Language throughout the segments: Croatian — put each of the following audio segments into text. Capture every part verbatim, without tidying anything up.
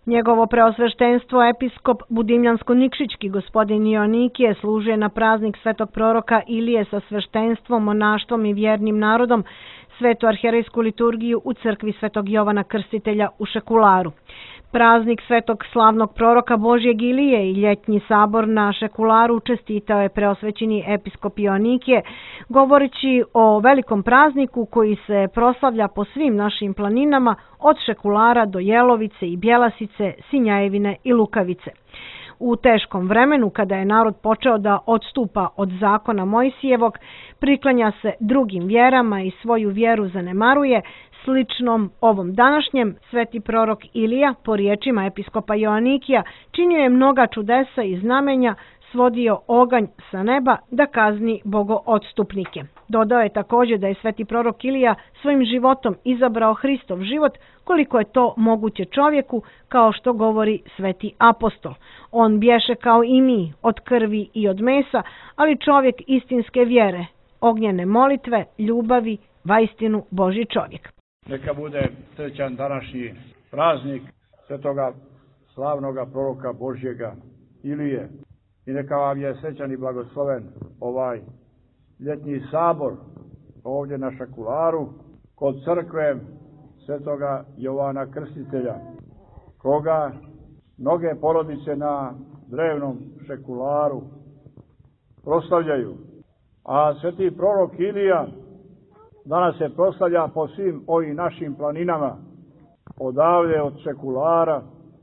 Njegovo preosveštenstvo episkop Budimljansko-Nikšićki gospodin Joanikije služuje na praznik svetog proroka Ilije sa sveštenstvom, monaštvom i vjernim narodom svetu arhijerejsku liturgiju u crkvi svetog Jovana Krstitelja u Šekularu. Praznik svetog slavnog proroka Božjeg Ilije i ljetnji sabor na Šekularu čestitao je preosvećeni episkop Joanikije, govoreći o velikom prazniku koji se proslavlja po svim našim planinama od Šekulara do Jelovice i Bjelasice, Sinjajevine i Lukavice. U teškom vremenu, kada je narod počeo da odstupa od zakona Mojsijevog, priklanja se drugim vjerama i svoju vjeru zanemaruje, sličnom ovom današnjem, sveti prorok Ilija, po riječima episkopa Joanikija, činio je mnoga čudesa i znamenja, svodio oganj sa neba da kazni bogoodstupnike. Dodao je također da je sveti prorok Ilija svojim životom izabrao Hristov život koliko je to moguće čovjeku, kao što govori sveti apostol. On bješe kao i mi, od krvi i od mesa, ali čovjek istinske vjere, ognjene molitve, ljubavi, vaistinu Božji čovjek. Neka bude srećan današnji praznik svetoga slavnoga proroka Božjega Ilije i neka vam je srećan i blagosloven ovaj ljetni sabor ovdje na Šekularu kod crkve svetoga Jovana Krstitelja, koga mnoge porodice na drevnom Šekularu proslavljaju. A sveti prorok Ilija danas se proslavlja po svim ovim našim planinama, odavde od Šekulara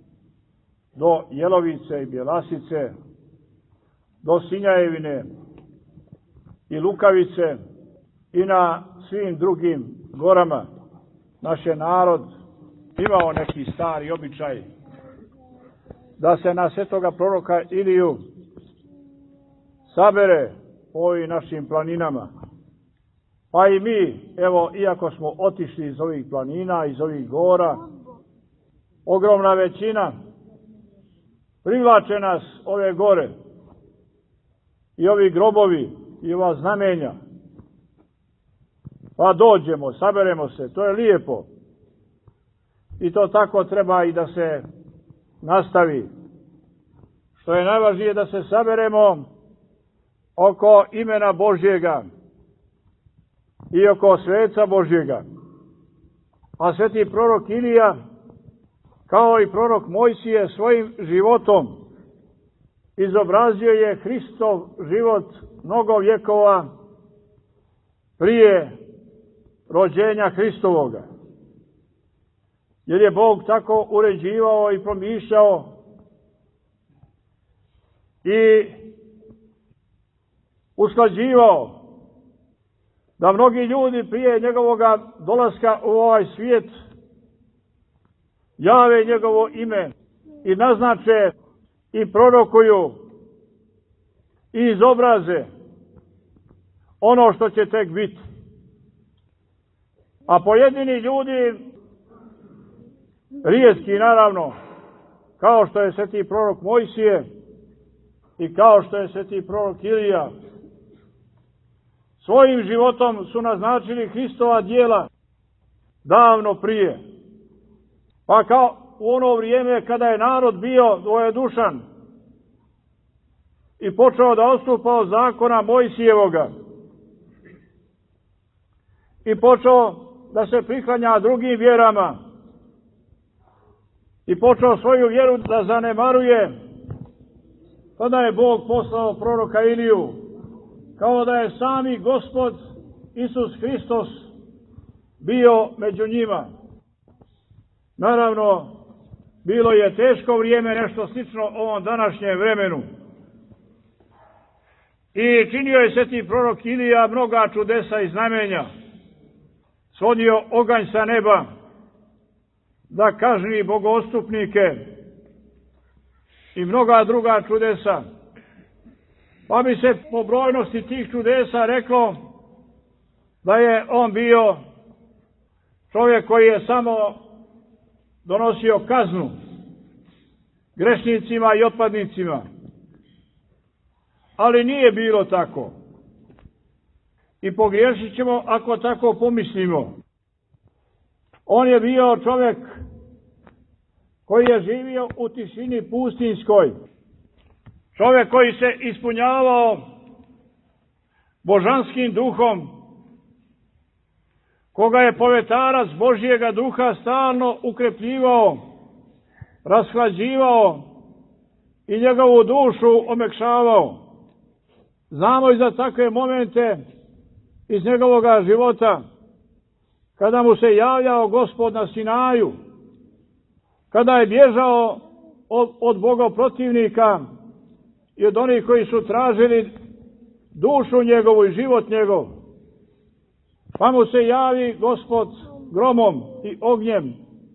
do Jelovice i Bjelasice, do Sinjajevine i Lukavice i na svim drugim gorama. Naš je narod imao neki stari običaj da se na svetoga proroka Iliju sabere po ovim našim planinama. Pa i mi, evo, iako smo otišli iz ovih planina, iz ovih gora, ogromna većina privlače nas ove gore i ovi grobovi i ova znamenja. Pa dođemo, saberemo se, to je lijepo. I to tako treba i da se nastavi. Što je najvažnije da se saberemo oko imena Božjega i oko sveca Božjega. A sveti prorok Ilija, kao i prorok Mojsije, svojim životom izobrazio je Hristov život mnogo vjekova prije rođenja Hristovoga. Jer je Bog tako uređivao i promišljao i usklađivao da mnogi ljudi prije njegovog dolaska u ovaj svijet jave njegovo ime i naznače i prorokuju i izobraze ono što će tek biti. A pojedini ljudi, rijetki naravno, kao što je sveti prorok Mojsije i kao što je sveti prorok Ilija, svojim životom su naznačili Hristova djela davno prije. Pa kao u ono vrijeme kada je narod bio dvojedušan i počeo da odstupa od zakona Mojsijevoga i počeo da se priklanja drugim vjerama i počeo svoju vjeru da zanemaruje, tada je Bog poslao proroka Iliju, kao da je sami Gospod Isus Hristos bio među njima. Naravno, bilo je teško vrijeme, nešto slično ovom današnjem vremenu. I činio je sveti prorok Ilija mnoga čudesa i znamenja. Svodio oganj sa neba da kazni bogoodstupnike i mnoga druga čudesa. Pa bi se po brojnosti tih čudesa reklo da je on bio čovjek koji je samo donosio kaznu grešnicima i otpadnicima. Ali nije bilo tako. I pogriješit ćemo ako tako pomislimo. On je bio čovjek koji je živio u tišini pustinjskoj, čovjek koji se ispunjavao božanskim duhom, koga je povetarac Božjega duha stalno ukrepljivao, rashlađivao i njegovu dušu omekšavao. Znamo i za takve momente iz njegovoga života, kada mu se javljao Gospod na Sinaju, kada je bježao od, od bogoprotivnika i od onih koji su tražili dušu njegovu i život njegov. Pa mu se javi Gospod gromom i ognjem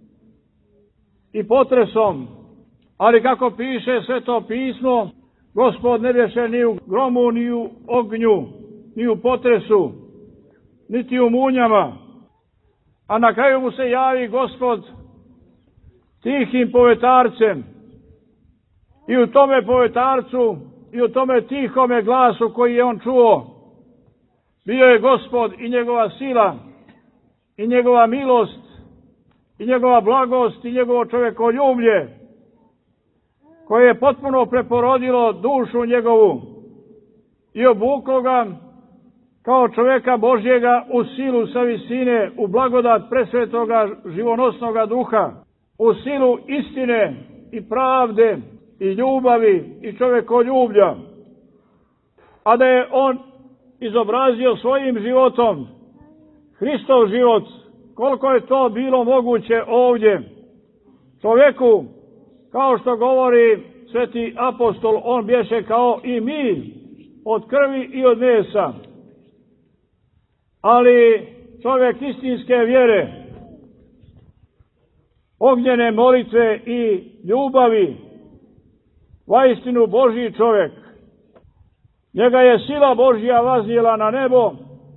i potresom, ali kako piše Sveto pismo, Gospod ne bješe ni u gromu, ni u ognju, ni u potresu, niti u munjama. A na kraju mu se javi Gospod tihim povetarcem. I u tome povetarcu i u tome tihome glasu koji je on čuo, bio je Gospod i njegova sila, i njegova milost, i njegova blagost, i njegovo čovekoljublje, koje je potpuno preporodilo dušu njegovu i obuklo ga kao čovjeka Božjega u silu sa visine, u blagodat presvetoga živonosnoga duha, u silu istine i pravde i ljubavi i čovekoljublja. A da je on izobrazio svojim životom Hristov život, koliko je to bilo moguće ovdje čovjeku, kao što govori sveti apostol, on bješe kao i mi, od krvi i od mesa, ali čovjek istinske vjere, ognjene molitve i ljubavi, vaistinu Božji čovjek. Njega je sila Božja vaznijela na nebo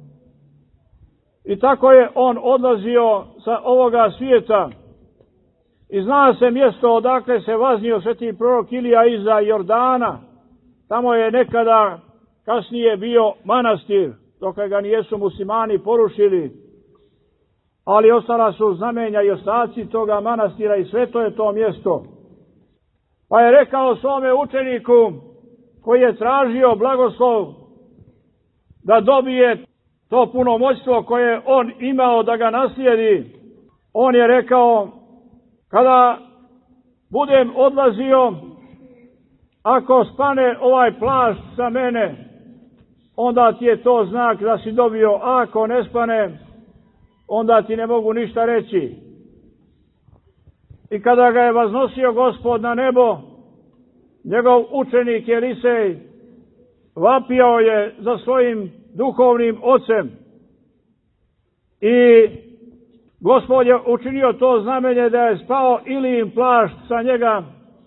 i tako je on odlazio sa ovoga svijeta. I zna se mjesto odakle se vaznio sveti prorok Ilija iza Jordana. Tamo je nekada kasnije bio manastir, dok ga nijesu muslimani porušili. Ali ostala su znamenja i ostaci toga manastira i sve to je to mjesto. Pa je rekao svome učeniku koji je tražio blagoslov da dobije to punomoćstvo koje on imao da ga naslijedi. On je rekao, kada budem odlazio, ako spane ovaj plašt sa mene, onda ti je to znak da si dobio, a ako ne spane, onda ti ne mogu ništa reći. I kada ga je vaznosio Gospod na nebo, njegov učenik Elisej vapio je za svojim duhovnim ocem. I Gospod je učinio to znamenje da je spao Ilijin plašt sa njega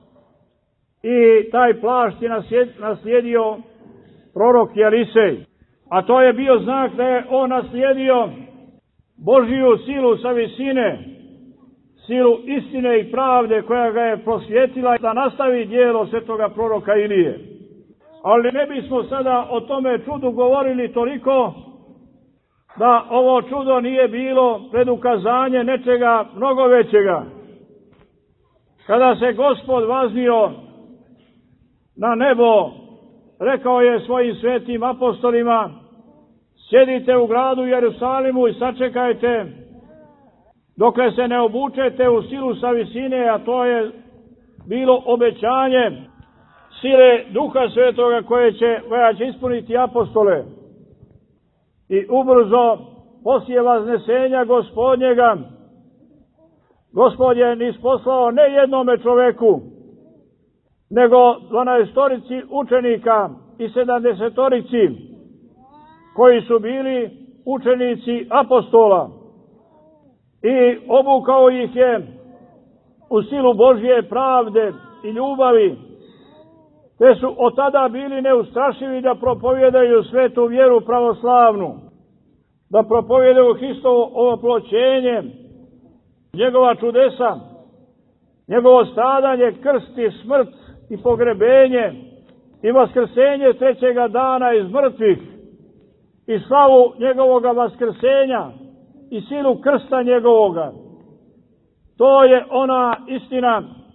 i taj plašt je naslijedio prorok Elisej. A to je bio znak da je on naslijedio Božiju silu sa visine, silu istine i pravde koja ga je prosvjetila da nastavi djelo svetoga proroka Ilije. Ali ne bismo sada o tome čudu govorili toliko da ovo čudo nije bilo predukazanje nečega mnogo većega. Kada se Gospod vaznio na nebo, rekao je svojim svetim apostolima, sjedite u gradu Jerusalimu i sačekajte dokle se ne obučete u silu sa visine, a to je bilo obećanje sile Duha Svetoga koje će, koja će ispuniti apostole. I ubrzo poslije vaznesenja Gospodnjega, Gospod je nisposlao ne jednome čoveku, nego dvanaestorici učenika i sedamdesetorici koji su bili učenici apostola. I obukao ih je u silu Božje pravde i ljubavi, te su od tada bili neustrašivi da propovjedaju svetu vjeru pravoslavnu, da propovjedaju Hristovo ovoploćenje, njegova čudesa, njegovo stradanje, krst i smrt i pogrebenje i vaskrsenje trećega dana iz mrtvih i slavu njegovoga vaskrsenja i silu krsta njegovoga. To je ona istina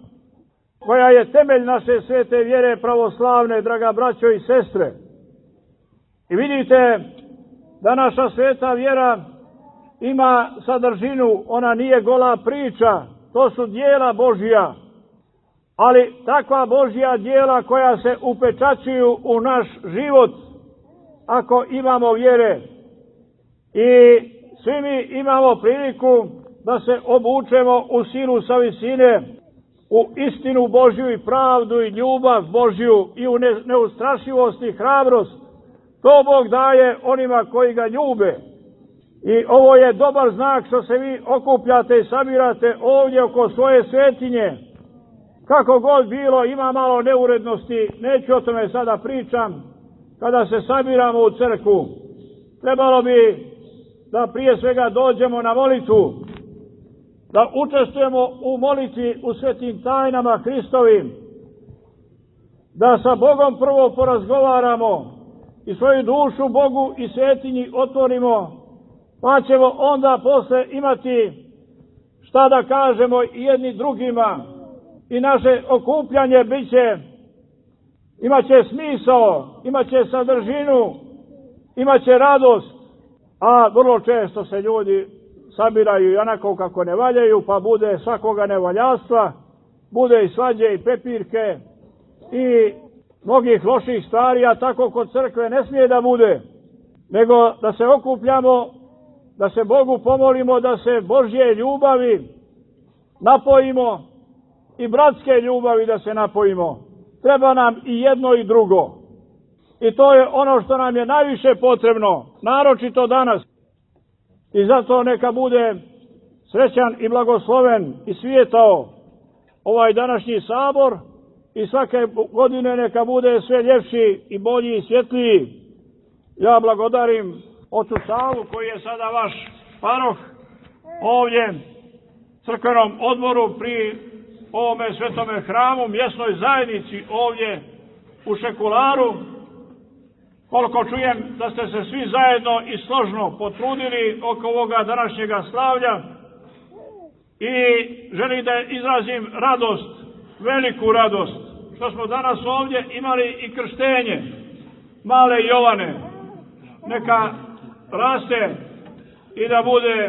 koja je temelj naše svete vjere pravoslavne, draga braćo i sestre. I vidite da naša sveta vjera ima sadržinu, ona nije gola priča, to su djela Božja, ali takva Božja djela koja se upečaćuju u naš život ako imamo vjere. I svi mi imamo priliku da se obučemo u silu sa visine, u istinu Božju i pravdu i ljubav Božju i u neustrašivost i hrabrost. To Bog daje onima koji ga ljube. I ovo je dobar znak što se vi okupljate i sabirate ovdje oko svoje svetinje. Kako god bilo, ima malo neurednosti, neću o tome sada pričam. Kada se sabiramo u crkvu, trebalo bi da prije svega dođemo na molitvu, da učestvujemo u molitvi u svetim tajnama Hristovim, da sa Bogom prvo porazgovaramo i svoju dušu Bogu i svetinji otvorimo, pa ćemo onda posle imati šta da kažemo i jedni drugima i naše okupljanje bit će, imat će smisao, imat će sadržinu, imat će radost, a vrlo često se ljudi sabiraju i onako kako ne valjaju, pa bude svakoga nevaljastva, bude i svađe i prepirke i mnogih loših stvari, a tako kod crkve ne smije da bude, nego da se okupljamo, da se Bogu pomolimo, da se Božje ljubavi napojimo i bratske ljubavi da se napojimo. Treba nam i jedno i drugo. I to je ono što nam je najviše potrebno, naročito danas. I zato neka bude srećan i blagosloven i svijetao ovaj današnji sabor i svake godine neka bude sve ljepši i bolji i svjetliji. Ja blagodarim ocu Savu koji je sada vaš paroh ovdje crkvenom odboru pri ovome svetome hramu, mjesnoj zajednici ovdje u Šekularu. Koliko čujem da ste se svi zajedno i složno potrudili oko ovoga današnjega slavlja i želim da izrazim radost, veliku radost, što smo danas ovdje imali i krštenje male Jovane. Neka raste i da bude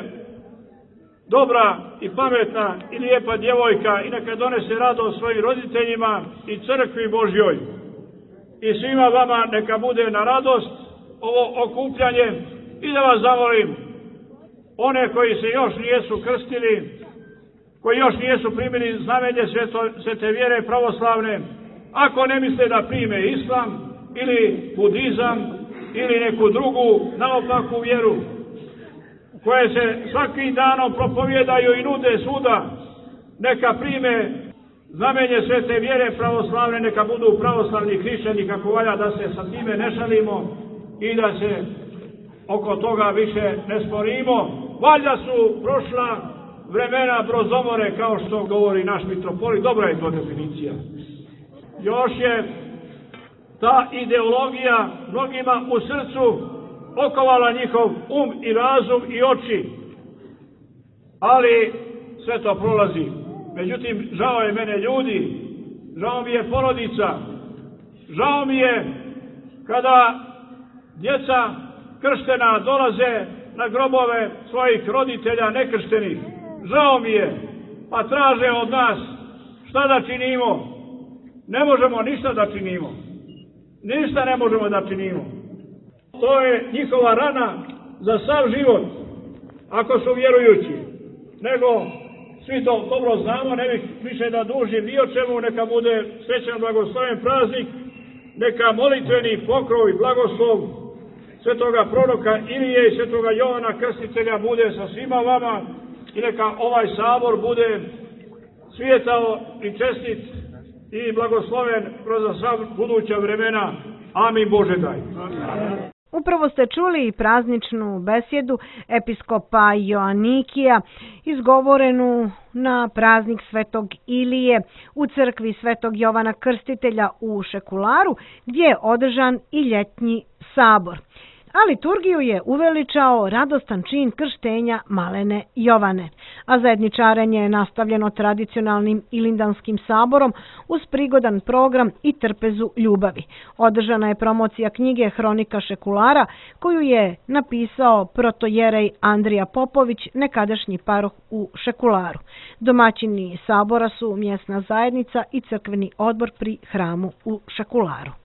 dobra i pametna i lijepa djevojka i neka donese radost svojim roditeljima i crkvi Božjoj. I svima vama neka bude na radost ovo okupljanje i da vas zamolim, one koji se još nijesu krstili, koji još nijesu primili znamenje svete vjere pravoslavne, ako ne misle da prime islam ili budizam ili neku drugu naopaku vjeru, koje se svakim danom propovjedaju i nude svuda, neka prime znamenje svete vjere pravoslavne, neka budu pravoslavni hrišćani, kako valja, da se sa time ne šalimo i da se oko toga više ne sporimo. Valjda su prošla vremena brozomore, kao što govori naš mitropolit, dobra je to definicija. Još je ta ideologija mnogima u srcu okovala njihov um i razum i oči, ali sve to prolazi. Međutim, žao je mene ljudi, žao mi je porodica, žao mi je kada djeca krštena dolaze na grobove svojih roditelja nekrštenih. Žao mi je, pa traže od nas šta da činimo. Ne možemo ništa da činimo. Ništa ne možemo da činimo. To je njihova rana za sav život, ako su vjerujući. Nego, svi to dobro znamo, ne bih više da dužim ni o čemu, neka bude srećan blagosloven praznik, neka molitveni pokrov i blagoslov svetoga proroka Ilije i svetoga Jovana Krstitelja bude sa svima vama i neka ovaj sabor bude svijetao i čestit i blagosloven kroz sva buduća vremena. Amin Bože daj. Upravo ste čuli i prazničnu besjedu episkopa Joanikija, izgovorenu na praznik Svetog Ilije u crkvi Svetog Jovana Krstitelja u Šekularu, gdje je održan i ljetnji sabor. a liturgiju je uveličao radostan čin krštenja malene Jovane, a zajedničarenje je nastavljeno tradicionalnim Ilindanskim saborom uz prigodan program i trpezu ljubavi. Održana je promocija knjige Hronika Šekulara, koju je napisao protojerej Andrija Popović, nekadašnji paroh u Šekularu. Domaćini sabora su mjesna zajednica i crkveni odbor pri hramu u Šekularu.